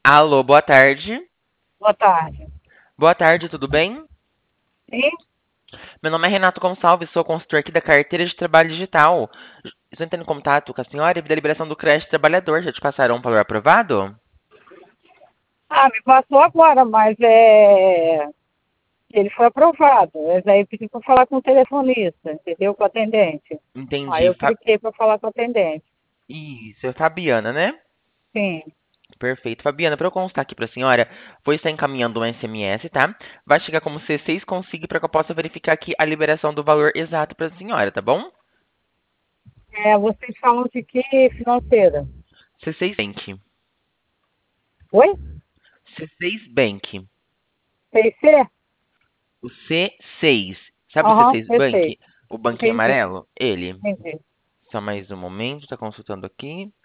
Alô, boa tarde. Boa tarde. Boa tarde, tudo bem? Sim? Meu nome é Renato Gonçalves, sou consultor aqui da Carteira de Trabalho Digital. Estou entrando em contato com a senhora e da liberação do crédito trabalhador. Já te passaram um valor aprovado? Me passou agora, mas ele foi aprovado. Mas aí pedi para falar com o telefonista, entendeu? Com o atendente. Aí Entendi. eu cliquei para falar com o atendente. Isso, é Fabiana, né? Sim. Perfeito. Fabiana, para eu constar aqui para a senhora, vou estar encaminhando um SMS, tá? Vai chegar como C6 consigo para que eu possa verificar aqui a liberação do valor exato para a senhora, tá bom? Vocês falam de que financeira? C6 Bank. Oi? C6 Bank. CIC? O C6. Sabe o Aham, C6 eu sei. Bank? O banquinho Entendi, amarelo? Ele. entendi. Só mais um momento, tá consultando aqui.